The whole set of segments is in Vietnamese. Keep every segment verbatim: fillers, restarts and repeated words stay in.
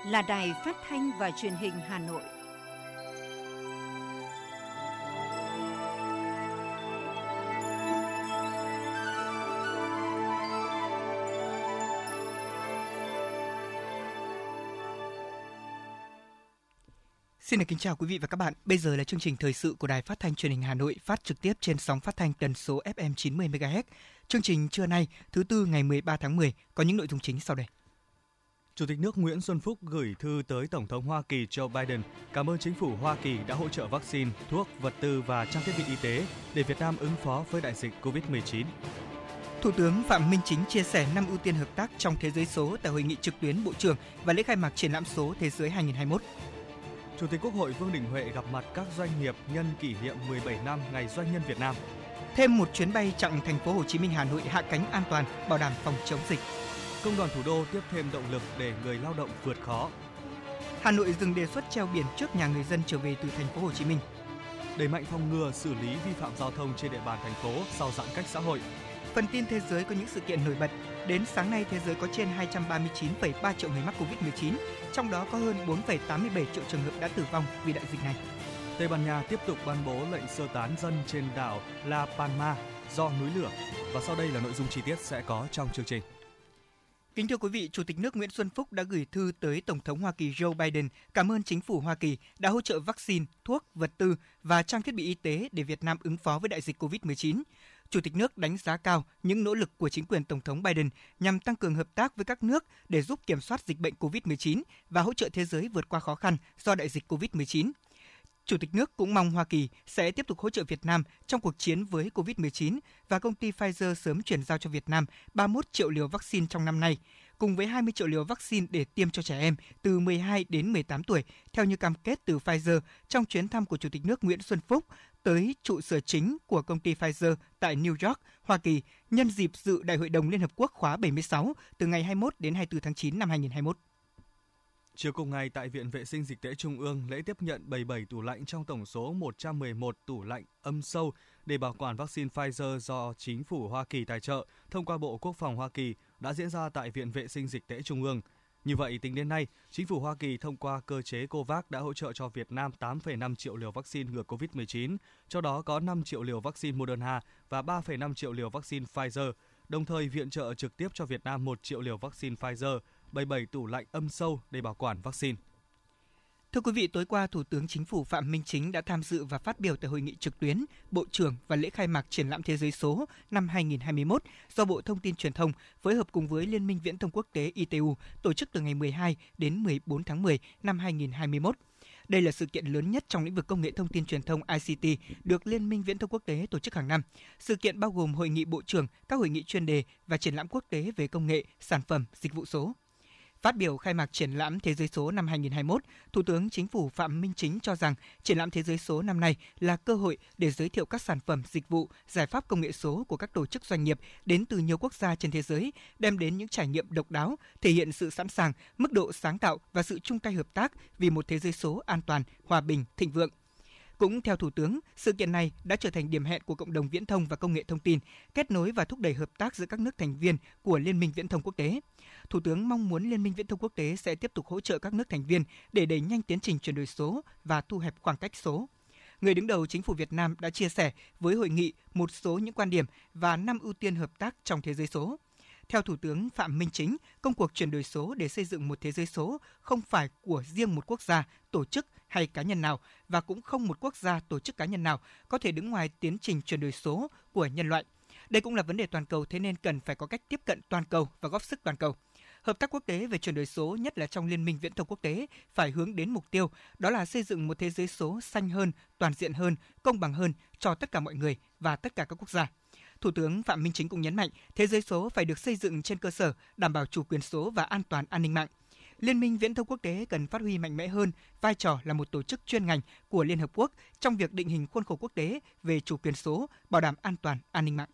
là Đài Phát thanh và Truyền hình Hà Nội. Xin được kính chào quý vị và các bạn. Bây giờ là chương trình thời sự của Đài Phát thanh Truyền hình Hà Nội, phát trực tiếp trên sóng phát thanh tần số ép em chín mươi mê ga héc. Chương trình trưa nay, thứ tư ngày mười ba tháng mười có những nội dung chính sau đây. Chủ tịch nước Nguyễn Xuân Phúc gửi thư tới Tổng thống Hoa Kỳ Joe Biden cảm ơn chính phủ Hoa Kỳ đã hỗ trợ vaccine, thuốc, vật tư và trang thiết bị y tế để Việt Nam ứng phó với đại dịch covid mười chín. Thủ tướng Phạm Minh Chính chia sẻ năm ưu tiên hợp tác trong thế giới số tại hội nghị trực tuyến Bộ trưởng và lễ khai mạc triển lãm số Thế giới hai không hai mốt. Chủ tịch Quốc hội Vương Đình Huệ gặp mặt các doanh nghiệp nhân kỷ niệm mười bảy năm Ngày Doanh nhân Việt Nam. Thêm một chuyến bay chặng thành phố Hồ Chí Minh Hà Nội hạ cánh an toàn, bảo đảm phòng chống dịch. Công đoàn thủ đô tiếp thêm động lực để người lao động vượt khó. Hà Nội dừng đề xuất treo biển trước nhà người dân trở về từ thành phố Hồ Chí Minh. Đẩy mạnh phòng ngừa xử lý vi phạm giao thông trên địa bàn thành phố sau giãn cách xã hội. Phần tin thế giới có những sự kiện nổi bật. Đến sáng nay, thế giới có trên hai trăm ba mươi chín phẩy ba triệu người mắc covid mười chín, trong đó có hơn bốn phẩy tám mươi bảy triệu trường hợp đã tử vong vì đại dịch này. Tây Ban Nha tiếp tục ban bố lệnh sơ tán dân trên đảo La Palma do núi lửa. Và sau đây là nội dung chi tiết sẽ có trong chương trình. Kính thưa quý vị, Chủ tịch nước Nguyễn Xuân Phúc đã gửi thư tới Tổng thống Hoa Kỳ Joe Biden cảm ơn chính phủ Hoa Kỳ đã hỗ trợ vaccine, thuốc, vật tư và trang thiết bị y tế để Việt Nam ứng phó với đại dịch covid mười chín. Chủ tịch nước đánh giá cao những nỗ lực của chính quyền Tổng thống Biden nhằm tăng cường hợp tác với các nước để giúp kiểm soát dịch bệnh covid mười chín và hỗ trợ thế giới vượt qua khó khăn do đại dịch covid mười chín. Chủ tịch nước cũng mong Hoa Kỳ sẽ tiếp tục hỗ trợ Việt Nam trong cuộc chiến với covid mười chín và công ty Pfizer sớm chuyển giao cho Việt Nam ba mươi mốt triệu liều vaccine trong năm nay, cùng với hai mươi triệu liều vaccine để tiêm cho trẻ em từ mười hai đến mười tám tuổi, theo như cam kết từ Pfizer trong chuyến thăm của Chủ tịch nước Nguyễn Xuân Phúc tới trụ sở chính của công ty Pfizer tại New York, Hoa Kỳ, nhân dịp dự Đại hội đồng Liên Hợp Quốc khóa bảy mươi sáu từ ngày hai mươi mốt đến hai mươi tư tháng chín năm hai không hai mốt. Chiều cùng ngày tại Viện Vệ sinh Dịch tễ Trung ương, lễ tiếp nhận bảy mươi bảy tủ lạnh trong tổng số một trăm mười một tủ lạnh âm sâu để bảo quản vaccine Pfizer do chính phủ Hoa Kỳ tài trợ thông qua Bộ Quốc phòng Hoa Kỳ đã diễn ra tại Viện Vệ sinh Dịch tễ Trung ương. Như vậy, tính đến nay, chính phủ Hoa Kỳ thông qua cơ chế COVAX đã hỗ trợ cho Việt Nam tám phẩy năm triệu liều vaccine ngừa covid mười chín, trong đó có năm triệu liều vaccine Moderna và ba phẩy năm triệu liều vaccine Pfizer, đồng thời viện trợ trực tiếp cho Việt Nam một triệu liều vaccine Pfizer, bảy mươi bảy tủ lạnh âm sâu để bảo quản vaccine. Thưa quý vị, tối qua Thủ tướng Chính phủ Phạm Minh Chính đã tham dự và phát biểu tại hội nghị trực tuyến Bộ trưởng và lễ khai mạc triển lãm Thế giới số năm hai không hai mốt do Bộ Thông tin Truyền thông phối hợp cùng với Liên minh Viễn thông Quốc tế I T U tổ chức từ ngày mười hai đến mười bốn tháng mười năm hai không hai mốt. Đây là sự kiện lớn nhất trong lĩnh vực công nghệ thông tin truyền thông I C T được Liên minh Viễn thông Quốc tế tổ chức hàng năm. Sự kiện bao gồm hội nghị bộ trưởng, các hội nghị chuyên đề và triển lãm quốc tế về công nghệ, sản phẩm, dịch vụ số. Phát biểu khai mạc triển lãm Thế giới số năm hai không hai mốt, Thủ tướng Chính phủ Phạm Minh Chính cho rằng triển lãm Thế giới số năm nay là cơ hội để giới thiệu các sản phẩm, dịch vụ, giải pháp công nghệ số của các tổ chức doanh nghiệp đến từ nhiều quốc gia trên thế giới, đem đến những trải nghiệm độc đáo, thể hiện sự sẵn sàng, mức độ sáng tạo và sự chung tay hợp tác vì một thế giới số an toàn, hòa bình, thịnh vượng. Cũng theo Thủ tướng, sự kiện này đã trở thành điểm hẹn của cộng đồng viễn thông và công nghệ thông tin, kết nối và thúc đẩy hợp tác giữa các nước thành viên của Liên minh Viễn thông Quốc tế. Thủ tướng mong muốn Liên minh Viễn thông Quốc tế sẽ tiếp tục hỗ trợ các nước thành viên để đẩy nhanh tiến trình chuyển đổi số và thu hẹp khoảng cách số. Người đứng đầu Chính phủ Việt Nam đã chia sẻ với hội nghị một số những quan điểm và năm ưu tiên hợp tác trong thế giới số. Theo Thủ tướng Phạm Minh Chính, công cuộc chuyển đổi số để xây dựng một thế giới số không phải của riêng một quốc gia, tổ chức hay cá nhân nào và cũng không một quốc gia, tổ chức cá nhân nào có thể đứng ngoài tiến trình chuyển đổi số của nhân loại. Đây cũng là vấn đề toàn cầu, thế nên cần phải có cách tiếp cận toàn cầu và góp sức toàn cầu. Hợp tác quốc tế về chuyển đổi số, nhất là trong Liên minh Viễn thông Quốc tế, phải hướng đến mục tiêu, đó là xây dựng một thế giới số xanh hơn, toàn diện hơn, công bằng hơn cho tất cả mọi người và tất cả các quốc gia. Thủ tướng Phạm Minh Chính cũng nhấn mạnh, thế giới số phải được xây dựng trên cơ sở đảm bảo chủ quyền số và an toàn an ninh mạng. Liên minh Viễn thông Quốc tế cần phát huy mạnh mẽ hơn vai trò là một tổ chức chuyên ngành của Liên Hợp Quốc trong việc định hình khuôn khổ quốc tế về chủ quyền số, bảo đảm an toàn an ninh mạng.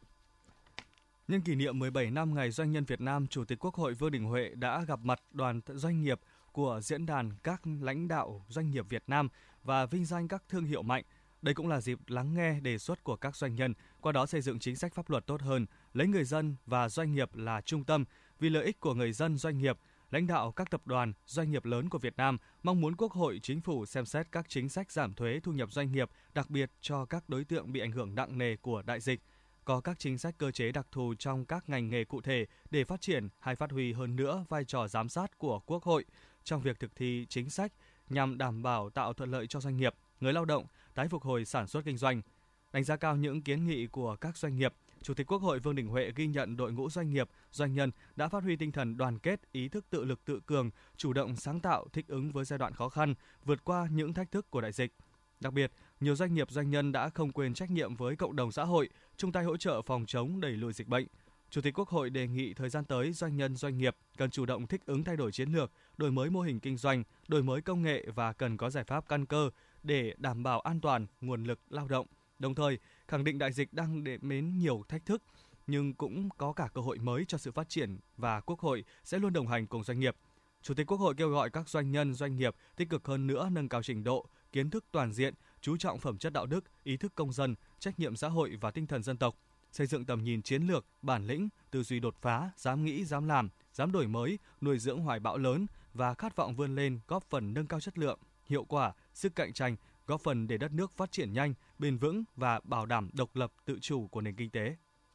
Nhân kỷ niệm mười bảy năm Ngày Doanh nhân Việt Nam, Chủ tịch Quốc hội Vương Đình Huệ đã gặp mặt đoàn doanh nghiệp của Diễn đàn các lãnh đạo doanh nghiệp Việt Nam và vinh danh các thương hiệu mạnh. Đây cũng là dịp lắng nghe đề xuất của các doanh nhân, qua đó xây dựng chính sách pháp luật tốt hơn, lấy người dân và doanh nghiệp là trung tâm, vì lợi ích của người dân doanh nghiệp lãnh đạo các tập đoàn, doanh nghiệp lớn của Việt Nam mong muốn Quốc hội, Chính phủ xem xét các chính sách giảm thuế thu nhập doanh nghiệp, đặc biệt cho các đối tượng bị ảnh hưởng nặng nề của đại dịch. Có các chính sách cơ chế đặc thù trong các ngành nghề cụ thể để phát triển hay phát huy hơn nữa vai trò giám sát của Quốc hội trong việc thực thi chính sách nhằm đảm bảo tạo thuận lợi cho doanh nghiệp, người lao động, tái phục hồi sản xuất kinh doanh. Đánh giá cao những kiến nghị của các doanh nghiệp, Chủ tịch Quốc hội Vương Đình Huệ ghi nhận đội ngũ doanh nghiệp, doanh nhân đã phát huy tinh thần đoàn kết, ý thức tự lực tự cường, chủ động sáng tạo, thích ứng với giai đoạn khó khăn, vượt qua những thách thức của đại dịch. Đặc biệt, nhiều doanh nghiệp doanh nhân đã không quên trách nhiệm với cộng đồng xã hội, chung tay hỗ trợ phòng chống đẩy lùi dịch bệnh. Chủ tịch Quốc hội đề nghị thời gian tới doanh nhân doanh nghiệp cần chủ động thích ứng thay đổi chiến lược, đổi mới mô hình kinh doanh, đổi mới công nghệ và cần có giải pháp căn cơ để đảm bảo an toàn nguồn lực lao động. Đồng thời, khẳng định đại dịch đang đến đến nhiều thách thức nhưng cũng có cả cơ hội mới cho sự phát triển và Quốc hội sẽ luôn đồng hành cùng doanh nghiệp. Chủ tịch Quốc hội kêu gọi các doanh nhân doanh nghiệp tích cực hơn nữa nâng cao trình độ, kiến thức toàn diện, chú trọng phẩm chất đạo đức, ý thức công dân, trách nhiệm xã hội và tinh thần dân tộc, xây dựng tầm nhìn chiến lược, bản lĩnh, tư duy đột phá, dám nghĩ, dám làm, dám đổi mới, nuôi dưỡng hoài bão lớn và khát vọng vươn lên, góp phần nâng cao chất lượng, hiệu quả, sức cạnh tranh, góp phần để đất nước phát triển nhanh, bền vững và bảo đảm độc lập tự chủ của nền kinh tế.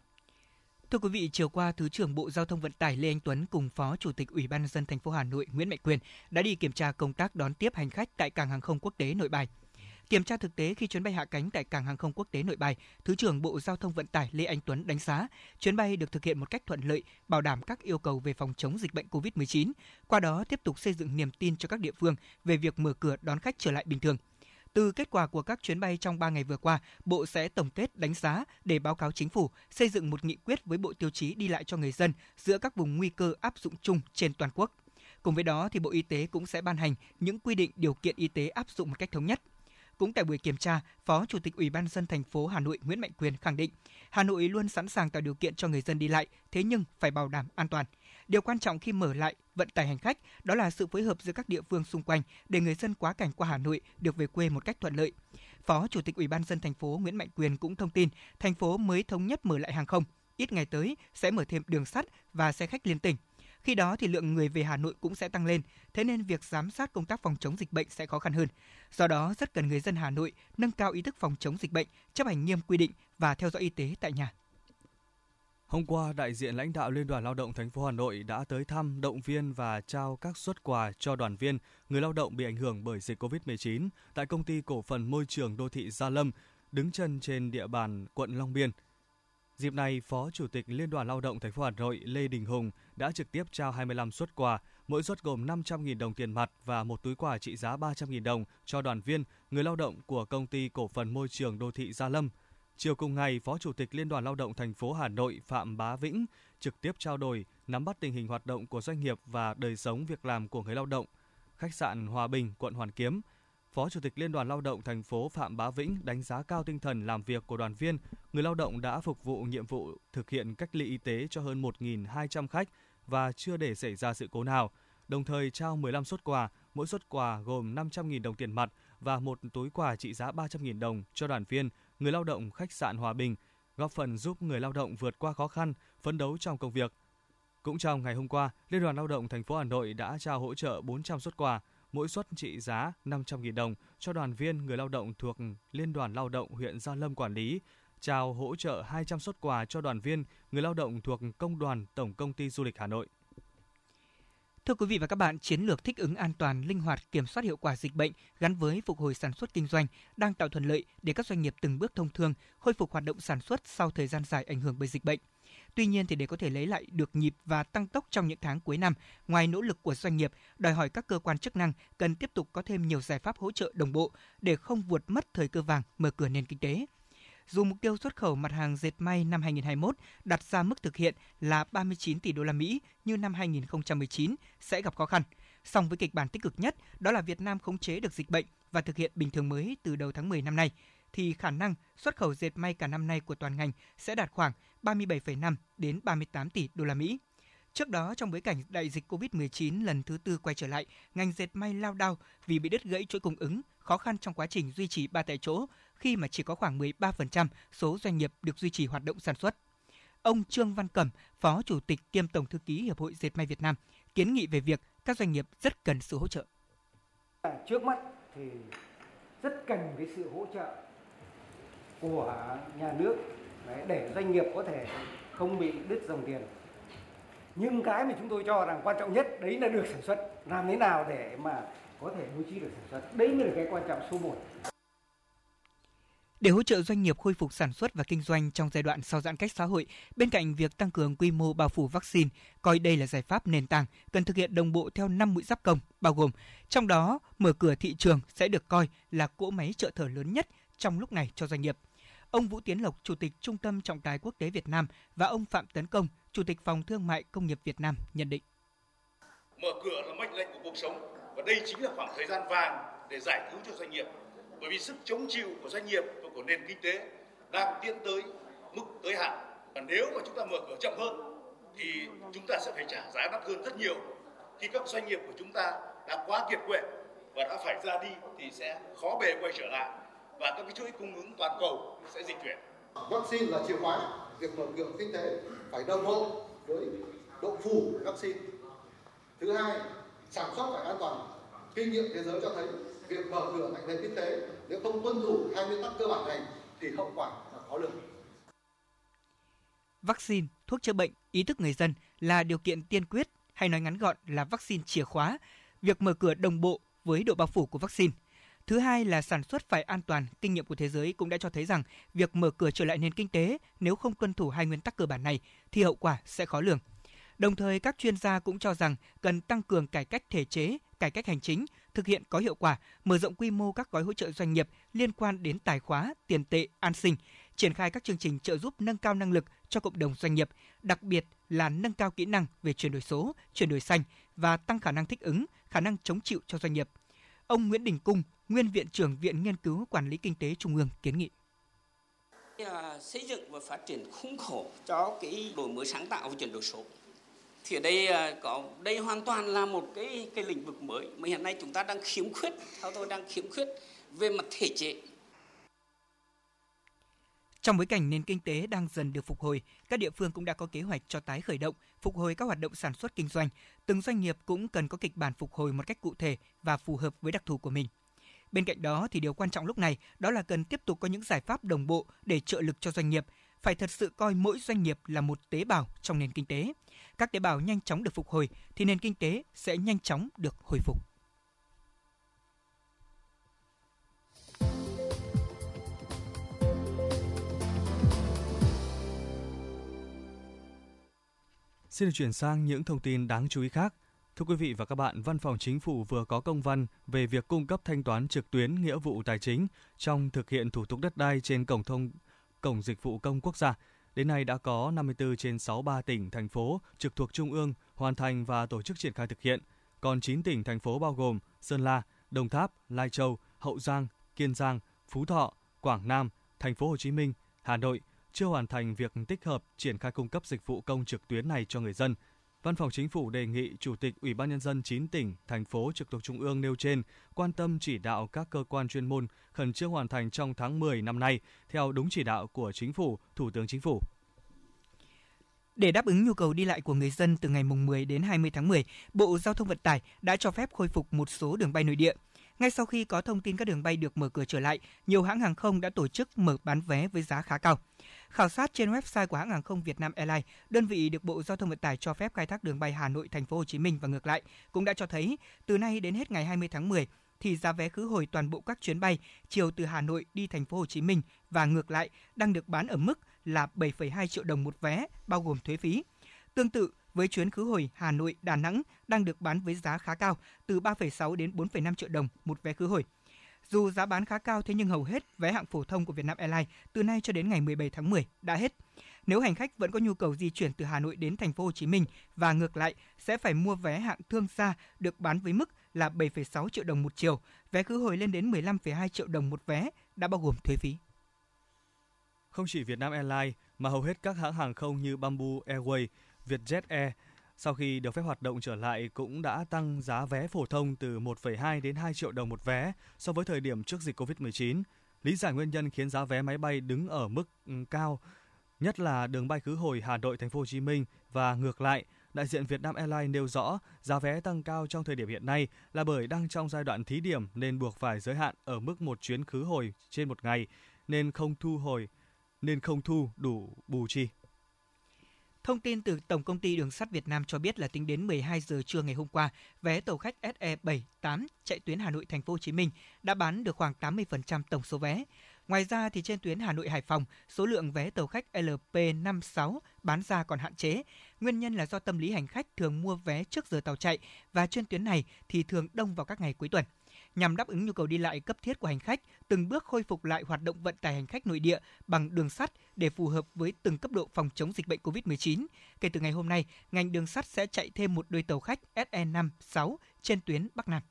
Thưa quý vị, chiều qua, Thứ trưởng Bộ Giao thông Vận tải Lê Anh Tuấn cùng Phó Chủ tịch Ủy ban nhân dân thành phố Hà Nội Nguyễn Mạnh Quyền đã đi kiểm tra công tác đón tiếp hành khách tại cảng hàng không quốc tế Nội Bài. Kiểm tra thực tế khi chuyến bay hạ cánh tại cảng hàng không quốc tế Nội Bài, Thứ trưởng Bộ Giao thông Vận tải Lê Anh Tuấn đánh giá chuyến bay được thực hiện một cách thuận lợi, bảo đảm các yêu cầu về phòng chống dịch bệnh covid mười chín, qua đó tiếp tục xây dựng niềm tin cho các địa phương về việc mở cửa đón khách trở lại bình thường. Từ kết quả của các chuyến bay trong ba ngày vừa qua, Bộ sẽ tổng kết đánh giá để báo cáo Chính phủ, xây dựng một nghị quyết với bộ tiêu chí đi lại cho người dân giữa các vùng nguy cơ áp dụng chung trên toàn quốc. Cùng với đó, thì Bộ Y tế cũng sẽ ban hành những quy định điều kiện y tế áp dụng một cách thống nhất. Cũng tại buổi kiểm tra, Phó Chủ tịch Ủy ban nhân dân thành phố Hà Nội Nguyễn Mạnh Quyền khẳng định, Hà Nội luôn sẵn sàng tạo điều kiện cho người dân đi lại, thế nhưng phải bảo đảm an toàn. Điều quan trọng khi mở lại vận tải hành khách đó là sự phối hợp giữa các địa phương xung quanh để người dân quá cảnh qua Hà Nội được về quê một cách thuận lợi. Phó Chủ tịch Ủy ban nhân dân thành phố Nguyễn Mạnh Quyền cũng thông tin, thành phố mới thống nhất mở lại hàng không, ít ngày tới sẽ mở thêm đường sắt và xe khách liên tỉnh. Khi đó thì lượng người về Hà Nội cũng sẽ tăng lên, thế nên việc giám sát công tác phòng chống dịch bệnh sẽ khó khăn hơn. Do đó, rất cần người dân Hà Nội nâng cao ý thức phòng chống dịch bệnh, chấp hành nghiêm quy định và theo dõi y tế tại nhà. Hôm qua, đại diện lãnh đạo Liên đoàn Lao động thành phố Hà Nội đã tới thăm, động viên và trao các suất quà cho đoàn viên, người lao động bị ảnh hưởng bởi dịch covid mười chín tại Công ty Cổ phần Môi trường Đô thị Gia Lâm, đứng chân trên địa bàn quận Long Biên. Dịp này, Phó Chủ tịch Liên đoàn Lao động thành phố Hà Nội Lê Đình Hùng đã trực tiếp trao hai mươi lăm suất quà, mỗi suất gồm năm trăm nghìn đồng tiền mặt và một túi quà trị giá ba trăm nghìn đồng cho đoàn viên, người lao động của Công ty Cổ phần Môi trường Đô thị Gia Lâm. Chiều cùng ngày, Phó Chủ tịch Liên đoàn Lao động thành phố Hà Nội Phạm Bá Vĩnh trực tiếp trao đổi, nắm bắt tình hình hoạt động của doanh nghiệp và đời sống việc làm của người lao động. Khách sạn Hòa Bình, quận Hoàn Kiếm, Phó Chủ tịch Liên đoàn Lao động thành phố Phạm Bá Vĩnh đánh giá cao tinh thần làm việc của đoàn viên, người lao động đã phục vụ nhiệm vụ thực hiện cách ly y tế cho hơn một nghìn hai trăm khách và chưa để xảy ra sự cố nào. Đồng thời trao mười lăm suất quà, mỗi suất quà gồm năm trăm nghìn đồng tiền mặt và một túi quà trị giá ba trăm nghìn đồng cho đoàn viên, người lao động khách sạn Hòa Bình, góp phần giúp người lao động vượt qua khó khăn, phấn đấu trong công việc. Cũng trong ngày hôm qua, Liên đoàn Lao động thành phố Hà Nội đã trao hỗ trợ bốn trăm suất quà, mỗi suất trị giá năm trăm nghìn đồng cho đoàn viên người lao động thuộc Liên đoàn Lao động huyện Gia Lâm quản lý, trao hỗ trợ hai trăm suất quà cho đoàn viên người lao động thuộc Công đoàn Tổng Công ty Du lịch Hà Nội. Thưa quý vị và các bạn, chiến lược thích ứng an toàn, linh hoạt, kiểm soát hiệu quả dịch bệnh gắn với phục hồi sản xuất kinh doanh đang tạo thuận lợi để các doanh nghiệp từng bước thông thương, khôi phục hoạt động sản xuất sau thời gian dài ảnh hưởng bởi dịch bệnh. Tuy nhiên thì để có thể lấy lại được nhịp và tăng tốc trong những tháng cuối năm, ngoài nỗ lực của doanh nghiệp, đòi hỏi các cơ quan chức năng cần tiếp tục có thêm nhiều giải pháp hỗ trợ đồng bộ để không vụt mất thời cơ vàng mở cửa nền kinh tế. Dù mục tiêu xuất khẩu mặt hàng dệt may năm hai nghìn không trăm hai mươi mốt đặt ra mức thực hiện là ba mươi chín tỷ đô la Mỹ như năm hai nghìn không trăm mười chín sẽ gặp khó khăn, song với kịch bản tích cực nhất đó là Việt Nam khống chế được dịch bệnh và thực hiện bình thường mới từ đầu tháng mười năm nay, thì khả năng xuất khẩu dệt may cả năm nay của toàn ngành sẽ đạt khoảng ba mươi bảy phẩy năm đến ba mươi tám tỷ đô la Mỹ. Trước đó, trong bối cảnh đại dịch covid mười chín lần thứ tư quay trở lại, ngành dệt may lao đao vì bị đứt gãy chuỗi cung ứng, khó khăn trong quá trình duy trì ba tại chỗ khi mà chỉ có khoảng mười ba phần trăm số doanh nghiệp được duy trì hoạt động sản xuất. Ông Trương Văn Cẩm, Phó Chủ tịch kiêm Tổng thư ký Hiệp hội Dệt may Việt Nam, kiến nghị về việc các doanh nghiệp rất cần sự hỗ trợ. Trước mắt thì rất cần cái sự hỗ trợ của nhà nước để doanh nghiệp có thể không bị đứt dòng tiền. Nhưng cái mà chúng tôi cho rằng quan trọng nhất đấy là được sản xuất. Làm thế nào để mà có thể duy trì được sản xuất. Đấy mới là cái quan trọng số một. Để hỗ trợ doanh nghiệp khôi phục sản xuất và kinh doanh trong giai đoạn sau giãn cách xã hội, bên cạnh việc tăng cường quy mô bao phủ vaccine, coi đây là giải pháp nền tảng, cần thực hiện đồng bộ theo năm mũi giáp công, bao gồm trong đó mở cửa thị trường sẽ được coi là cỗ máy trợ thở lớn nhất trong lúc này cho doanh nghiệp. Ông Vũ Tiến Lộc, Chủ tịch Trung tâm Trọng tài Quốc tế Việt Nam và ông Phạm Tấn Công, Chủ tịch Phòng Thương mại Công nghiệp Việt Nam nhận định. Mở cửa là mệnh lệnh của cuộc sống và đây chính là khoảng thời gian vàng để giải cứu cho doanh nghiệp. Bởi vì sức chống chịu của doanh nghiệp và của nền kinh tế đang tiến tới mức tới hạn. Và nếu mà chúng ta mở cửa chậm hơn thì chúng ta sẽ phải trả giá đắt hơn rất nhiều. Khi các doanh nghiệp của chúng ta đã quá kiệt quệ và đã phải ra đi thì sẽ khó bề quay trở lại và các cái chuỗi cung ứng toàn cầu sẽ dịch chuyển. Vaccine là chìa khóa, việc mở cửa kinh tế phải đồng bộ với độ phủ của vaccine. Thứ hai, sản xuất phải an toàn. Kinh nghiệm thế giới cho thấy việc mở cửa ngành nền kinh tế nếu không tuân thủ hai nguyên tắc cơ bản này thì hậu quả là khó lường. Vaccine, thuốc chữa bệnh, ý thức người dân là điều kiện tiên quyết, hay nói ngắn gọn là vaccine chìa khóa. Việc mở cửa đồng bộ với độ bao phủ của vaccine. Thứ hai là sản xuất phải an toàn. Kinh nghiệm của thế giới cũng đã cho thấy rằng việc mở cửa trở lại nền kinh tế nếu không tuân thủ hai nguyên tắc cơ bản này thì hậu quả sẽ khó lường. Đồng thời, các chuyên gia cũng cho rằng cần tăng cường cải cách thể chế, cải cách hành chính, thực hiện có hiệu quả, mở rộng quy mô các gói hỗ trợ doanh nghiệp liên quan đến tài khóa, tiền tệ, an sinh, triển khai các chương trình trợ giúp nâng cao năng lực cho cộng đồng doanh nghiệp, đặc biệt là nâng cao kỹ năng về chuyển đổi số, chuyển đổi xanh và tăng khả năng thích ứng, khả năng chống chịu cho doanh nghiệp. Ông Nguyễn Đình Cung, Nguyên Viện trưởng Viện Nghiên cứu Quản lý Kinh tế Trung ương kiến nghị. Xây dựng và phát triển khung khổ cho cái đổi mới sáng tạo và chuyển đổi số. Thì ở đây có đây hoàn toàn là một cái cái lĩnh vực mới mà hiện nay chúng ta đang khiếm khuyết, theo tôi đang khiếm khuyết về mặt thể chế. Trong bối cảnh nền kinh tế đang dần được phục hồi, các địa phương cũng đã có kế hoạch cho tái khởi động, phục hồi các hoạt động sản xuất kinh doanh. Từng doanh nghiệp cũng cần có kịch bản phục hồi một cách cụ thể và phù hợp với đặc thù của mình. Bên cạnh đó thì điều quan trọng lúc này đó là cần tiếp tục có những giải pháp đồng bộ để trợ lực cho doanh nghiệp, phải thật sự coi mỗi doanh nghiệp là một tế bào trong nền kinh tế. Các tế bào nhanh chóng được phục hồi thì nền kinh tế sẽ nhanh chóng được hồi phục. Xin được chuyển sang những thông tin đáng chú ý khác. Thưa quý vị và các bạn, Văn phòng Chính phủ vừa có công văn về việc cung cấp thanh toán trực tuyến nghĩa vụ tài chính trong thực hiện thủ tục đất đai trên cổng thông cổng dịch vụ công quốc gia. Đến nay đã có năm mươi tư trên sáu mươi ba tỉnh, thành phố trực thuộc Trung ương hoàn thành và tổ chức triển khai thực hiện. Còn chín tỉnh, thành phố bao gồm Sơn La, Đồng Tháp, Lai Châu, Hậu Giang, Kiên Giang, Phú Thọ, Quảng Nam, Thành phố Hồ Chí Minh, Hà Nội chưa hoàn thành việc tích hợp triển khai cung cấp dịch vụ công trực tuyến này cho người dân. Văn phòng Chính phủ đề nghị Chủ tịch Ủy ban Nhân dân chín tỉnh, thành phố trực thuộc Trung ương nêu trên quan tâm chỉ đạo các cơ quan chuyên môn khẩn trương hoàn thành trong tháng mười năm nay theo đúng chỉ đạo của Chính phủ, Thủ tướng Chính phủ. Để đáp ứng nhu cầu đi lại của người dân từ ngày mười đến hai mươi tháng mười, Bộ Giao thông Vận tải đã cho phép khôi phục một số đường bay nội địa. Ngay sau khi có thông tin các đường bay được mở cửa trở lại, nhiều hãng hàng không đã tổ chức mở bán vé với giá khá cao. Khảo sát trên website của hãng hàng không Vietnam Airlines, đơn vị được Bộ Giao thông Vận tải cho phép khai thác đường bay Hà Nội, Thành phố Hồ Chí Minh và ngược lại, cũng đã cho thấy từ nay đến hết ngày hai mươi tháng mười thì giá vé khứ hồi toàn bộ các chuyến bay chiều từ Hà Nội đi Thành phố Hồ Chí Minh và ngược lại đang được bán ở mức là bảy phẩy hai triệu đồng một vé, bao gồm thuế phí. Tương tự với chuyến khứ hồi Hà Nội Đà Nẵng đang được bán với giá khá cao, từ ba phẩy sáu đến bốn phẩy năm triệu đồng một vé khứ hồi. Dù giá bán khá cao thế nhưng hầu hết vé hạng phổ thông của Vietnam Airlines từ nay cho đến ngày mười bảy tháng mười đã hết. Nếu hành khách vẫn có nhu cầu di chuyển từ Hà Nội đến Thành phố Hồ Chí Minh và ngược lại sẽ phải mua vé hạng thương gia được bán với mức là bảy phẩy sáu triệu đồng một chiều, vé khứ hồi lên đến mười lăm phẩy hai triệu đồng một vé đã bao gồm thuế phí. Không chỉ Vietnam Airlines mà hầu hết các hãng hàng không như Bamboo Airways, Vietjet Air sau khi được phép hoạt động trở lại cũng đã tăng giá vé phổ thông từ một phẩy hai đến hai triệu đồng một vé so với thời điểm trước dịch covid mười chín. Lý giải nguyên nhân khiến giá vé máy bay đứng ở mức cao, nhất là đường bay khứ hồi Hà Nội Thành phố Hồ Chí Minh và ngược lại, đại diện Vietnam Airlines nêu rõ giá vé tăng cao trong thời điểm hiện nay là bởi đang trong giai đoạn thí điểm nên buộc phải giới hạn ở mức một chuyến khứ hồi trên một ngày nên không thu hồi nên không thu đủ bù chi. Thông tin từ Tổng công ty Đường sắt Việt Nam cho biết là tính đến mười hai giờ trưa ngày hôm qua, vé tàu khách ét e bảy tám chạy tuyến Hà Nội Thành phố Hồ Chí Minh đã bán được khoảng tám mươi phần trăm tổng số vé. Ngoài ra thì trên tuyến Hà Nội Hải Phòng, số lượng vé tàu khách lờ pê năm sáu bán ra còn hạn chế. Nguyên nhân là do tâm lý hành khách thường mua vé trước giờ tàu chạy và trên tuyến này thì thường đông vào các ngày cuối tuần. Nhằm đáp ứng nhu cầu đi lại cấp thiết của hành khách, từng bước khôi phục lại hoạt động vận tải hành khách nội địa bằng đường sắt để phù hợp với từng cấp độ phòng chống dịch bệnh cô vít mười chín. Kể từ ngày hôm nay, ngành đường sắt sẽ chạy thêm một đôi tàu khách ét e năm sáu trên tuyến Bắc Nam.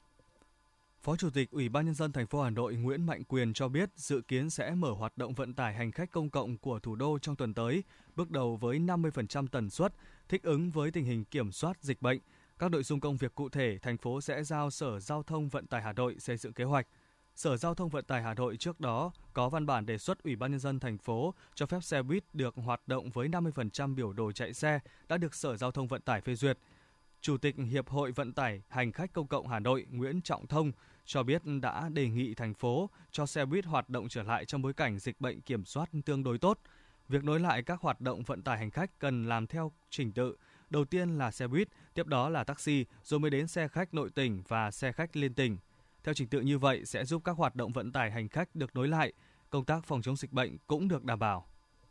Phó Chủ tịch Ủy ban Nhân dân thành phố Hà Nội Nguyễn Mạnh Quyền cho biết dự kiến sẽ mở hoạt động vận tải hành khách công cộng của thủ đô trong tuần tới, bước đầu với năm mươi phần trăm tần suất, thích ứng với tình hình kiểm soát dịch bệnh. Các nội dung công việc cụ thể, thành phố sẽ giao Sở Giao thông Vận tải Hà Nội xây dựng kế hoạch. Sở Giao thông Vận tải Hà Nội trước đó có văn bản đề xuất Ủy ban Nhân dân thành phố cho phép xe buýt được hoạt động với năm mươi phần trăm biểu đồ chạy xe đã được Sở Giao thông Vận tải phê duyệt. Chủ tịch Hiệp hội Vận tải Hành khách Công cộng Hà Nội Nguyễn Trọng Thông cho biết đã đề nghị thành phố cho xe buýt hoạt động trở lại trong bối cảnh dịch bệnh kiểm soát tương đối tốt. Việc nối lại các hoạt động vận tải hành khách cần làm theo trình tự. Đầu tiên là xe buýt, tiếp đó là taxi, rồi mới đến xe khách nội tỉnh và xe khách liên tỉnh. Theo trình tự như vậy sẽ giúp các hoạt động vận tải hành khách được nối lại, công tác phòng chống dịch bệnh cũng được đảm bảo.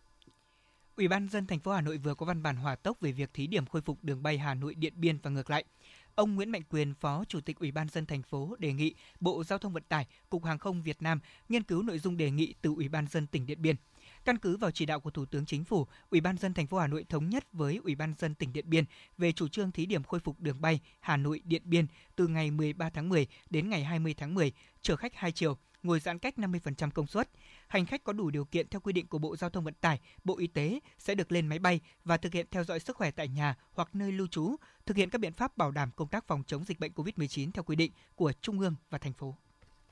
Ủy ban nhân dân thành phố Hà Nội vừa có văn bản hỏa tốc về việc thí điểm khôi phục đường bay Hà Nội Điện Biên và ngược lại. Ông Nguyễn Mạnh Quyền, Phó Chủ tịch Ủy ban nhân dân thành phố đề nghị Bộ Giao thông Vận tải, Cục Hàng không Việt Nam nghiên cứu nội dung đề nghị từ Ủy ban nhân dân tỉnh Điện Biên. Căn cứ vào chỉ đạo của Thủ tướng Chính phủ, Ủy ban nhân dân thành phố Hà Nội thống nhất với Ủy ban nhân dân tỉnh Điện Biên về chủ trương thí điểm khôi phục đường bay Hà Nội Điện Biên từ ngày mười ba tháng mười đến ngày hai mươi tháng mười, chở khách hai chiều, ngồi giãn cách năm mươi phần trăm công suất. Hành khách có đủ điều kiện theo quy định của Bộ Giao thông Vận tải, Bộ Y tế sẽ được lên máy bay và thực hiện theo dõi sức khỏe tại nhà hoặc nơi lưu trú, thực hiện các biện pháp bảo đảm công tác phòng chống dịch bệnh cô vít mười chín theo quy định của Trung ương và thành phố.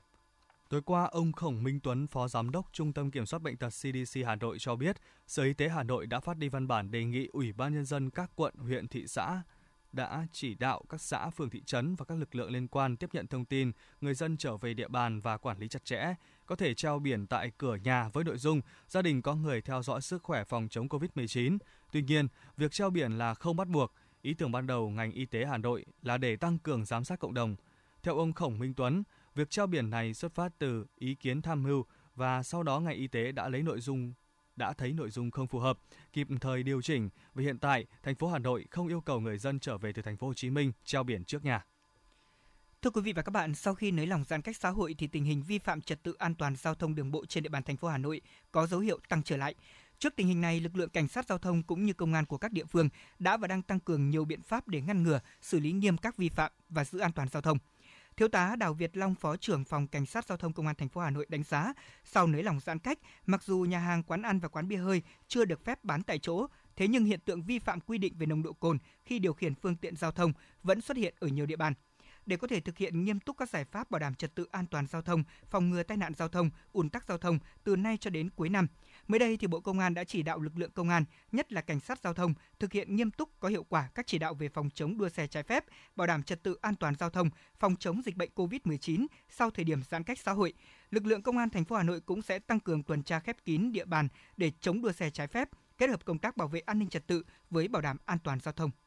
Tối qua, ông Khổng Minh Tuấn, Phó Giám đốc Trung tâm Kiểm soát Bệnh tật xê đê xê Hà Nội cho biết, Sở Y tế Hà Nội đã phát đi văn bản đề nghị Ủy ban Nhân dân các quận, huyện, thị xã đã chỉ đạo các xã, phường, thị trấn và các lực lượng liên quan tiếp nhận thông tin người dân trở về địa bàn và quản lý chặt chẽ, có thể treo biển tại cửa nhà với nội dung gia đình có người theo dõi sức khỏe phòng chống cô vít mười chín. Tuy nhiên, việc treo biển là không bắt buộc. Ý tưởng ban đầu ngành y tế Hà Nội là để tăng cường giám sát cộng đồng. Theo ông Khổng Minh Tuấn, việc treo biển này xuất phát từ ý kiến tham mưu và sau đó ngành y tế đã lấy nội dung đã thấy nội dung không phù hợp, kịp thời điều chỉnh. Vì hiện tại, thành phố Hà Nội không yêu cầu người dân trở về từ thành phố Hồ Chí Minh treo biển trước nhà. Thưa quý vị và các bạn, sau khi nới lỏng giãn cách xã hội thì tình hình vi phạm trật tự an toàn giao thông đường bộ trên địa bàn thành phố Hà Nội có dấu hiệu tăng trở lại. Trước tình hình này, lực lượng cảnh sát giao thông cũng như công an của các địa phương đã và đang tăng cường nhiều biện pháp để ngăn ngừa, xử lý nghiêm các vi phạm và giữ an toàn giao thông. Thiếu tá Đào Việt Long, Phó trưởng Phòng Cảnh sát Giao thông Công an thành phố Hà Nội đánh giá, sau nới lỏng giãn cách, mặc dù nhà hàng, quán ăn và quán bia hơi chưa được phép bán tại chỗ, thế nhưng hiện tượng vi phạm quy định về nồng độ cồn khi điều khiển phương tiện giao thông vẫn xuất hiện ở nhiều địa bàn. Để có thể thực hiện nghiêm túc các giải pháp bảo đảm trật tự an toàn giao thông, phòng ngừa tai nạn giao thông, ùn tắc giao thông từ nay cho đến cuối năm, mới đây thì Bộ Công an đã chỉ đạo lực lượng công an, nhất là cảnh sát giao thông, thực hiện nghiêm túc có hiệu quả các chỉ đạo về phòng chống đua xe trái phép, bảo đảm trật tự an toàn giao thông, phòng chống dịch bệnh cô vít mười chín sau thời điểm giãn cách xã hội. Lực lượng công an thành phố Hà Nội cũng sẽ tăng cường tuần tra khép kín địa bàn để chống đua xe trái phép, kết hợp công tác bảo vệ an ninh trật tự với bảo đảm an toàn giao thông.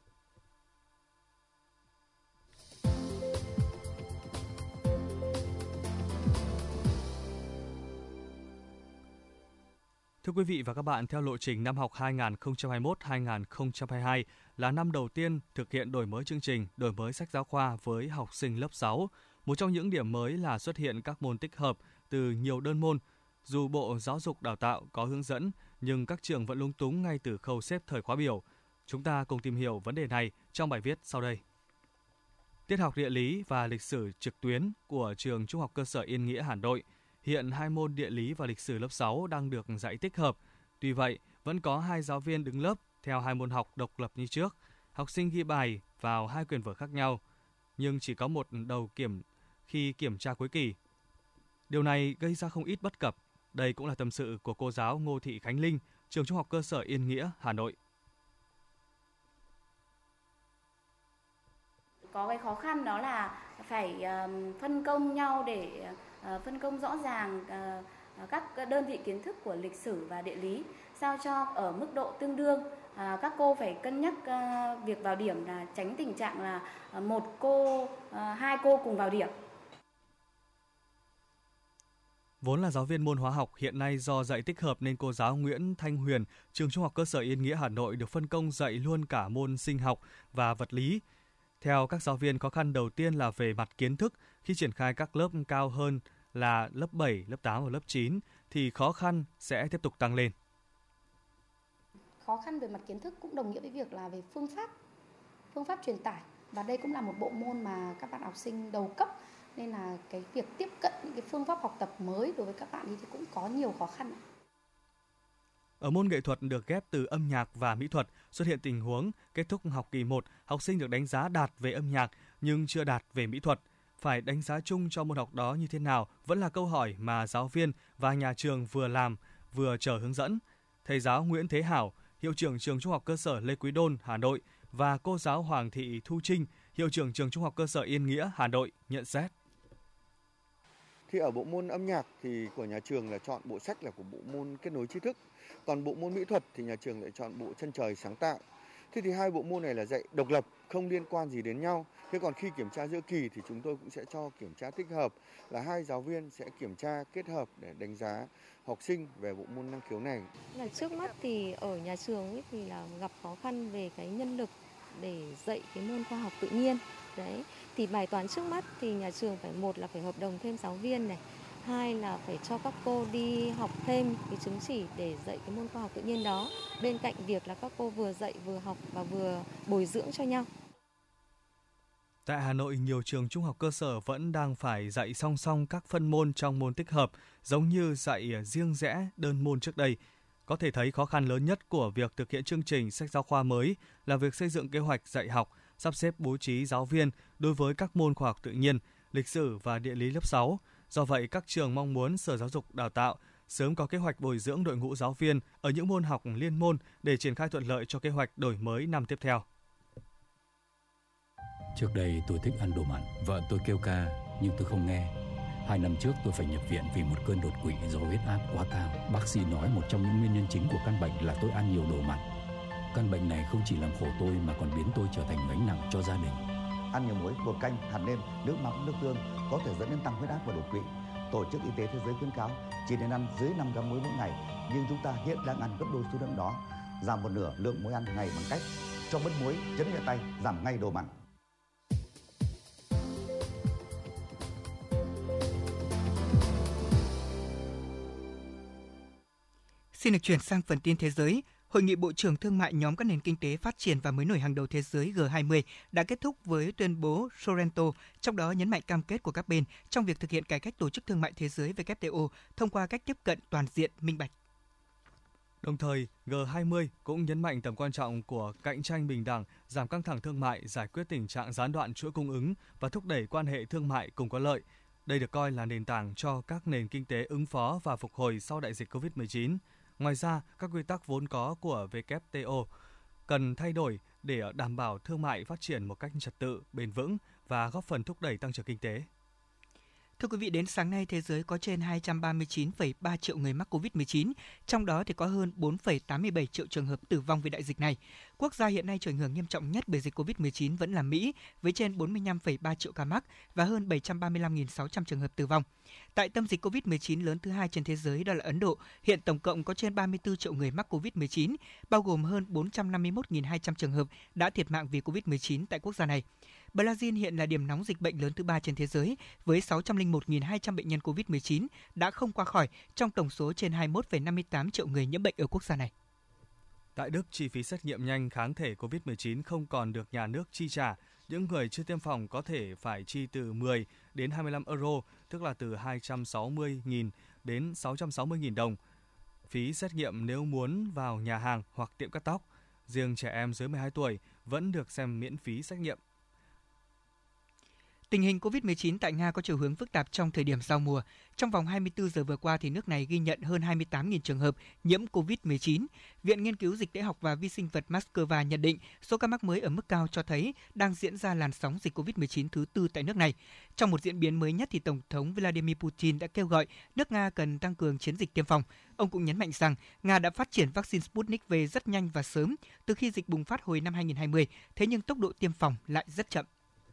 Thưa quý vị và các bạn, theo lộ trình năm học hai nghìn không trăm hai mươi mốt hai nghìn không trăm hai mươi hai là năm đầu tiên thực hiện đổi mới chương trình, đổi mới sách giáo khoa với học sinh lớp sáu. Một trong những điểm mới là xuất hiện các môn tích hợp từ nhiều đơn môn. Dù Bộ Giáo dục Đào tạo có hướng dẫn, nhưng các trường vẫn lúng túng ngay từ khâu xếp thời khóa biểu. Chúng ta cùng tìm hiểu vấn đề này trong bài viết sau đây. Tiết học địa lý và lịch sử trực tuyến của trường Trung học cơ sở Yên Nghĩa, Hà Nội. Hiện hai môn địa lý và lịch sử lớp sáu đang được dạy tích hợp. Tuy vậy, vẫn có hai giáo viên đứng lớp theo hai môn học độc lập như trước. Học sinh ghi bài vào hai quyển vở khác nhau, nhưng chỉ có một đầu kiểm khi kiểm tra cuối kỳ. Điều này gây ra không ít bất cập. Đây cũng là tâm sự của cô giáo Ngô Thị Khánh Linh, trường Trung học cơ sở Yên Nghĩa, Hà Nội. có cái khó khăn đó là phải uh, phân công nhau để uh, phân công rõ ràng uh, các đơn vị kiến thức của lịch sử và địa lý sao cho ở mức độ tương đương. Uh, các cô phải cân nhắc uh, việc vào điểm là tránh tình trạng là uh, một cô, uh, hai cô cùng vào điểm. Vốn là giáo viên môn hóa học, hiện nay do dạy tích hợp nên cô giáo Nguyễn Thanh Huyền, trường Trung học cơ sở Yên Nghĩa Hà Nội được phân công dạy luôn cả môn sinh học và vật lý. Theo các giáo viên, khó khăn đầu tiên là về mặt kiến thức. Khi triển khai các lớp cao hơn là lớp bảy, lớp tám và lớp chín thì khó khăn sẽ tiếp tục tăng lên. Khó khăn về mặt kiến thức cũng đồng nghĩa với việc là về phương pháp, phương pháp truyền tải. Và đây cũng là một bộ môn mà các bạn học sinh đầu cấp, nên là cái việc tiếp cận những cái phương pháp học tập mới đối với các bạn thì cũng có nhiều khó khăn. Ở môn nghệ thuật được ghép từ âm nhạc và mỹ thuật, xuất hiện tình huống kết thúc học kỳ một, học sinh được đánh giá đạt về âm nhạc nhưng chưa đạt về mỹ thuật. Phải đánh giá chung cho môn học đó như thế nào vẫn là câu hỏi mà giáo viên và nhà trường vừa làm vừa chờ hướng dẫn. Thầy giáo Nguyễn Thế Hảo, hiệu trưởng trường Trung học cơ sở Lê Quý Đôn, Hà Nội và cô giáo Hoàng Thị Thu Trinh, hiệu trưởng trường Trung học cơ sở Yên Nghĩa, Hà Nội nhận xét. Thì ở bộ môn âm nhạc thì của nhà trường là chọn bộ sách là của bộ môn kết nối tri thức. Còn bộ môn mỹ thuật thì nhà trường lại chọn bộ chân trời sáng tạo. Thế thì hai bộ môn này là dạy độc lập, không liên quan gì đến nhau. Thế còn khi kiểm tra giữa kỳ thì chúng tôi cũng sẽ cho kiểm tra tích hợp là hai giáo viên sẽ kiểm tra kết hợp để đánh giá học sinh về bộ môn năng khiếu này. Là trước mắt thì ở nhà trường ấy thì là gặp khó khăn về cái nhân lực để dạy cái môn khoa học tự nhiên. Đấy, thì bài toán trước mắt thì nhà trường phải một là phải hợp đồng thêm giáo viên này, hai là phải cho các cô đi học thêm cái chứng chỉ để dạy cái môn khoa học tự nhiên đó, bên cạnh việc là các cô vừa dạy vừa học và vừa bồi dưỡng cho nhau. Tại Hà Nội, nhiều trường trung học cơ sở vẫn đang phải dạy song song các phân môn trong môn tích hợp, giống như dạy riêng rẽ đơn môn trước đây. Có thể thấy khó khăn lớn nhất của việc thực hiện chương trình sách giáo khoa mới là việc xây dựng kế hoạch dạy học, sắp xếp bố trí giáo viên đối với các môn khoa học tự nhiên, lịch sử và địa lý lớp sáu. Do vậy, các trường mong muốn Sở Giáo dục Đào tạo sớm có kế hoạch bồi dưỡng đội ngũ giáo viên ở những môn học liên môn để triển khai thuận lợi cho kế hoạch đổi mới năm tiếp theo. Trước đây tôi thích ăn đồ mặn, vợ tôi kêu ca nhưng tôi không nghe. Hai năm trước tôi phải nhập viện vì một cơn đột quỵ do huyết áp quá cao. Bác sĩ nói một trong những nguyên nhân chính của căn bệnh là tôi ăn nhiều đồ mặn. Căn bệnh này không chỉ làm khổ tôi mà còn biến tôi trở thành gánh nặng cho gia đình. Ăn nhiều muối, bột canh, hạt nêm, nước mắm, nước tương có thể dẫn đến tăng huyết áp và đột quỵ. Tổ chức Y tế Thế giới khuyến cáo chỉ nên ăn dưới năm gam muối mỗi ngày, nhưng chúng ta hiện đang ăn gấp đôi số lượng đó. Giảm một nửa lượng muối ăn ngày bằng cách cho bớt muối, chấn nhẹ tay, giảm ngay đồ mặn. Xin được chuyển sang phần tin thế giới. Hội nghị Bộ trưởng Thương mại nhóm các nền kinh tế phát triển và mới nổi hàng đầu thế giới G hai mươi đã kết thúc với tuyên bố Sorrento, trong đó nhấn mạnh cam kết của các bên trong việc thực hiện cải cách Tổ chức Thương mại Thế giới W T O thông qua cách tiếp cận toàn diện, minh bạch. Đồng thời, G hai mươi cũng nhấn mạnh tầm quan trọng của cạnh tranh bình đẳng, giảm căng thẳng thương mại, giải quyết tình trạng gián đoạn chuỗi cung ứng và thúc đẩy quan hệ thương mại cùng có lợi. Đây được coi là nền tảng cho các nền kinh tế ứng phó và phục hồi sau đại dịch covid mười chín. Ngoài ra, các quy tắc vốn có của W T O cần thay đổi để đảm bảo thương mại phát triển một cách trật tự, bền vững và góp phần thúc đẩy tăng trưởng kinh tế. Thưa quý vị, đến sáng nay, thế giới có trên hai trăm ba mươi chín phẩy ba triệu người mắc covid mười chín, trong đó thì có hơn bốn phẩy tám mươi bảy triệu trường hợp tử vong vì đại dịch này. Quốc gia hiện nay chịu ảnh hưởng nghiêm trọng nhất bởi dịch covid mười chín vẫn là Mỹ, với trên bốn mươi lăm phẩy ba triệu ca mắc và hơn bảy trăm ba mươi lăm nghìn sáu trăm trường hợp tử vong. Tại tâm dịch covid mười chín lớn thứ hai trên thế giới, đó là Ấn Độ, hiện tổng cộng có trên ba mươi tư triệu người mắc covid mười chín, bao gồm hơn bốn trăm năm mươi mốt nghìn hai trăm trường hợp đã thiệt mạng vì covid mười chín tại quốc gia này. Brazil hiện là điểm nóng dịch bệnh lớn thứ ba trên thế giới, với sáu trăm lẻ một nghìn hai trăm bệnh nhân covid mười chín đã không qua khỏi trong tổng số trên hai mươi mốt phẩy năm mươi tám triệu người nhiễm bệnh ở quốc gia này. Tại Đức, chi phí xét nghiệm nhanh kháng thể covid mười chín không còn được nhà nước chi trả. Những người chưa tiêm phòng có thể phải chi từ mười đến hai mươi lăm euro, tức là từ hai trăm sáu mươi nghìn đến sáu trăm sáu mươi nghìn đồng. Phí xét nghiệm nếu muốn vào nhà hàng hoặc tiệm cắt tóc. Riêng trẻ em dưới mười hai tuổi vẫn được xem miễn phí xét nghiệm. Tình hình covid mười chín tại Nga có chiều hướng phức tạp trong thời điểm giao mùa. Trong vòng hai mươi tư giờ vừa qua, thì nước này ghi nhận hơn hai mươi tám nghìn trường hợp nhiễm covid mười chín. Viện Nghiên cứu Dịch tễ học và Vi sinh vật Moscow nhận định số ca mắc mới ở mức cao cho thấy đang diễn ra làn sóng dịch covid mười chín thứ tư tại nước này. Trong một diễn biến mới nhất, thì Tổng thống Vladimir Putin đã kêu gọi nước Nga cần tăng cường chiến dịch tiêm phòng. Ông cũng nhấn mạnh rằng Nga đã phát triển vaccine Sputnik V rất nhanh và sớm từ khi dịch bùng phát hồi năm hai nghìn không trăm hai mươi, thế nhưng tốc độ tiêm phòng lại rất chậm.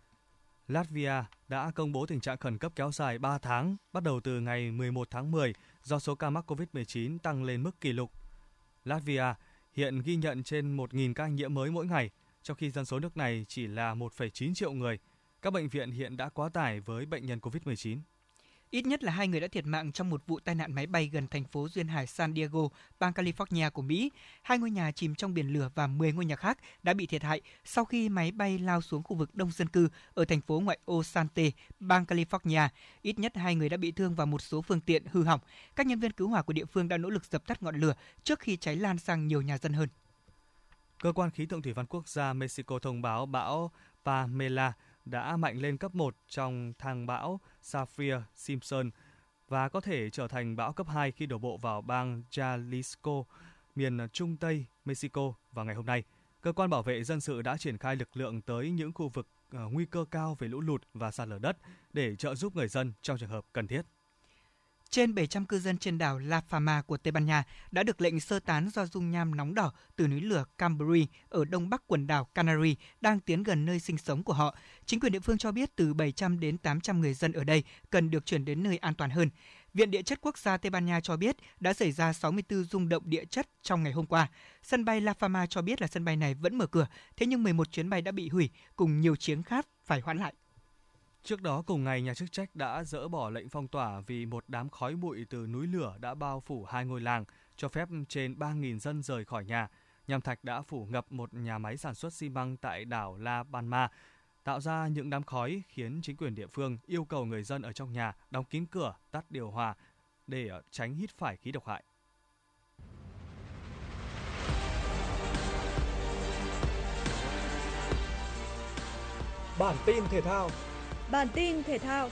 Latvia đã công bố tình trạng khẩn cấp kéo dài ba tháng, bắt đầu từ ngày mười một tháng mười, do số ca mắc covid mười chín tăng lên mức kỷ lục. Latvia hiện ghi nhận trên một nghìn ca nhiễm mới mỗi ngày, trong khi dân số nước này chỉ là một phẩy chín triệu người. Các bệnh viện hiện đã quá tải với bệnh nhân covid mười chín. Ít nhất là hai người đã thiệt mạng trong một vụ tai nạn máy bay gần thành phố duyên hải San Diego, bang California của Mỹ. Hai ngôi nhà chìm trong biển lửa và mười ngôi nhà khác đã bị thiệt hại sau khi máy bay lao xuống khu vực đông dân cư ở thành phố ngoại ô Sante, bang California. Ít nhất hai người đã bị thương và một số phương tiện hư hỏng. Các nhân viên cứu hỏa của địa phương đã nỗ lực dập tắt ngọn lửa trước khi cháy lan sang nhiều nhà dân hơn. Cơ quan khí tượng thủy văn quốc gia Mexico thông báo bão Pamela đã mạnh lên cấp một trong thang bão Saffir-Simpson và có thể trở thành bão cấp hai khi đổ bộ vào bang Jalisco, miền Trung Tây Mexico vào ngày hôm nay. Cơ quan bảo vệ dân sự đã triển khai lực lượng tới những khu vực uh, nguy cơ cao về lũ lụt và sạt lở đất để trợ giúp người dân trong trường hợp cần thiết. Trên bảy trăm cư dân trên đảo La Palma của Tây Ban Nha đã được lệnh sơ tán do dung nham nóng đỏ từ núi lửa Cambrai ở đông bắc quần đảo Canary đang tiến gần nơi sinh sống của họ. Chính quyền địa phương cho biết từ bảy trăm đến tám trăm người dân ở đây cần được chuyển đến nơi an toàn hơn. Viện Địa chất Quốc gia Tây Ban Nha cho biết đã xảy ra sáu mươi tư rung động địa chất trong ngày hôm qua. Sân bay La Palma cho biết là sân bay này vẫn mở cửa, thế nhưng mười một chuyến bay đã bị hủy cùng nhiều chuyến khác phải hoãn lại. Trước đó cùng ngày, nhà chức trách đã dỡ bỏ lệnh phong tỏa vì một đám khói bụi từ núi lửa đã bao phủ hai ngôi làng, cho phép trên ba nghìn dân rời khỏi nhà. Nham thạch đã phủ ngập một nhà máy sản xuất xi măng tại đảo La Palma, tạo ra những đám khói khiến chính quyền địa phương yêu cầu người dân ở trong nhà đóng kín cửa, tắt điều hòa để tránh hít phải khí độc hại. Bản tin thể thao. Bản tin thể thao.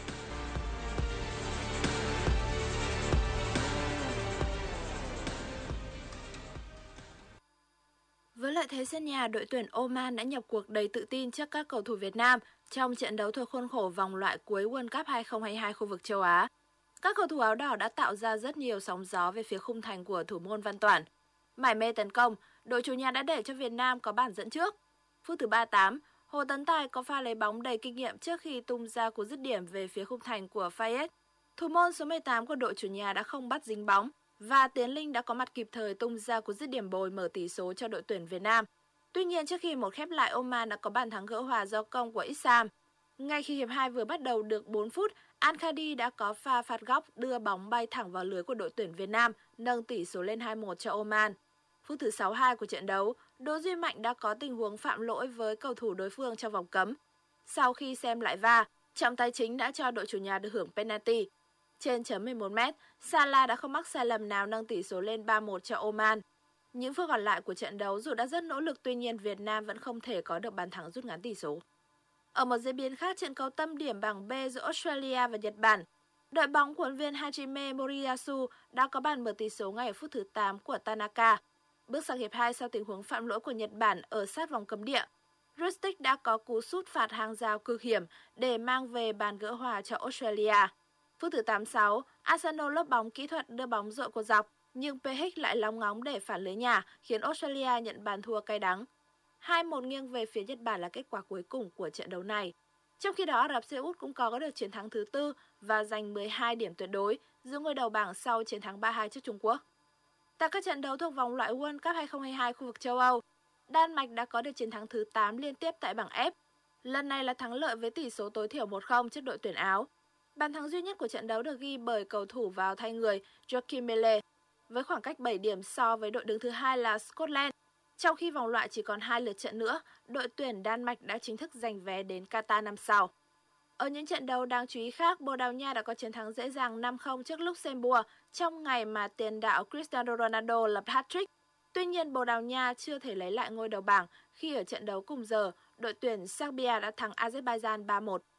Với lợi thế sân nhà, đội tuyển Oman đã nhập cuộc đầy tự tin trước các cầu thủ Việt Nam trong trận đấu thuộc khuôn khổ vòng loại cuối World Cup hai không hai hai khu vực châu Á. Các cầu thủ áo đỏ đã tạo ra rất nhiều sóng gió về phía khung thành của thủ môn Văn Toản. Mải mê tấn công, đội chủ nhà đã để cho Việt Nam có bàn dẫn trước. Phút thứ ba mươi tám, Hồ Tấn Tài có pha lấy bóng đầy kinh nghiệm trước khi tung ra cú dứt điểm về phía khung thành của Fayed. Thủ môn số mười tám của đội chủ nhà đã không bắt dính bóng và Tiến Linh đã có mặt kịp thời tung ra cú dứt điểm bồi mở tỷ số cho đội tuyển Việt Nam. Tuy nhiên, trước khi một khép lại, Oman đã có bàn thắng gỡ hòa do công của Issam. Ngay khi hiệp hai vừa bắt đầu được bốn phút, Al-Khadi đã có pha phạt góc đưa bóng bay thẳng vào lưới của đội tuyển Việt Nam, nâng tỷ số lên hai một cho Oman. Phút thứ sáu mươi hai của trận đấu, Đỗ Duy Mạnh đã có tình huống phạm lỗi với cầu thủ đối phương trong vòng cấm. Sau khi xem lại va, trọng tài chính đã cho đội chủ nhà được hưởng penalty. Trên chấm mười một mét, Salah đã không mắc sai lầm nào nâng tỷ số lên ba một cho Oman. Những phút còn lại của trận đấu dù đã rất nỗ lực, tuy nhiên Việt Nam vẫn không thể có được bàn thắng rút ngắn tỷ số. Ở một diễn biến khác, trận cầu tâm điểm bảng B giữa Australia và Nhật Bản, đội bóng của huấn luyện viên Hajime Moriyasu đã có bàn mở tỷ số ngay ở phút thứ tám của Tanaka. Bước sang hiệp hai sau tình huống phạm lỗi của Nhật Bản ở sát vòng cấm địa, Rustic đã có cú sút phạt hàng rào cực hiểm để mang về bàn gỡ hòa cho Australia. Phút thứ tám mươi sáu, Asano lốp bóng kỹ thuật đưa bóng dội qua dọc, nhưng pê hát lại lóng ngóng để phản lưới nhà, khiến Australia nhận bàn thua cay đắng. hai một nghiêng về phía Nhật Bản là kết quả cuối cùng của trận đấu này. Trong khi đó, Ả Rập Xê Út cũng có được chiến thắng thứ tư và giành mười hai điểm tuyệt đối, giữ ngôi đầu bảng sau chiến thắng ba hai trước Trung Quốc. Tại các trận đấu thuộc vòng loại World Cup hai không hai hai khu vực châu Âu, Đan Mạch đã có được chiến thắng thứ tám liên tiếp tại bảng F. Lần này là thắng lợi với tỷ số tối thiểu một không trước đội tuyển Áo. Bàn thắng duy nhất của trận đấu được ghi bởi cầu thủ vào thay người Joachim Mele, với khoảng cách bảy điểm so với đội đứng thứ hai là Scotland. Trong khi vòng loại chỉ còn hai lượt trận nữa, đội tuyển Đan Mạch đã chính thức giành vé đến Qatar năm sau. Ở những trận đấu đáng chú ý khác, Bồ Đào Nha đã có chiến thắng dễ dàng năm không trước Luxembourg trong ngày mà tiền đạo Cristiano Ronaldo lập hat-trick. Tuy nhiên, Bồ Đào Nha chưa thể lấy lại ngôi đầu bảng khi ở trận đấu cùng giờ, đội tuyển Serbia đã thắng Azerbaijan ba một.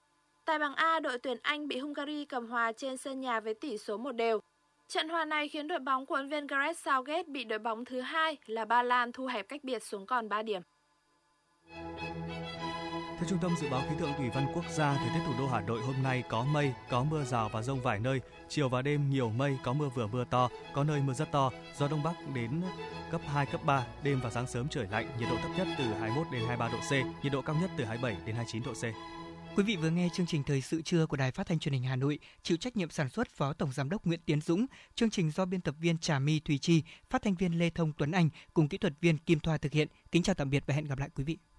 Tại bảng A, đội tuyển Anh bị Hungary cầm hòa trên sân nhà với tỷ số một đều. Trận hòa này khiến đội bóng của huấn luyện viên Gareth Southgate bị đội bóng thứ hai là Ba Lan thu hẹp cách biệt xuống còn ba điểm. Theo Trung tâm Dự báo Khí tượng Thủy văn Quốc gia, thời tiết thủ đô Hà Nội hôm nay có mây, có mưa rào và dông vài nơi. Chiều và đêm nhiều mây, có mưa vừa mưa to, có nơi mưa rất to. Gió đông bắc đến cấp hai, cấp ba, đêm và sáng sớm trời lạnh, nhiệt độ thấp nhất từ hai mươi mốt đến hai mươi ba độ C, nhiệt độ cao nhất từ hai mươi bảy đến hai mươi chín độ C. Quý vị vừa nghe chương trình Thời sự trưa của Đài Phát thanh Truyền hình Hà Nội, chịu trách nhiệm sản xuất Phó Tổng giám đốc Nguyễn Tiến Dũng, chương trình do biên tập viên Trà My Thùy Chi, phát thanh viên Lê Thông Tuấn Anh cùng kỹ thuật viên Kim Thoa thực hiện. Kính chào tạm biệt và hẹn gặp lại quý vị.